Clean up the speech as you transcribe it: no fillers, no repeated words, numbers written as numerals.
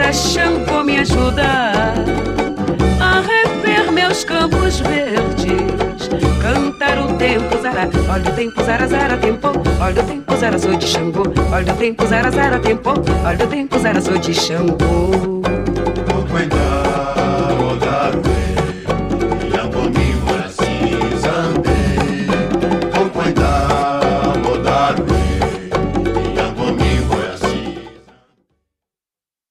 Pra Xangô me ajudar a rever meus campos verdes, cantar o tempo, zara, olha o tempo, zara, zara, tempo, olha o tempo, zara, sou de Xangô, olha o tempo, zara, zara, tempo, olha o tempo, zara, sou de Xangô. Vou cuidar, vou dar bem.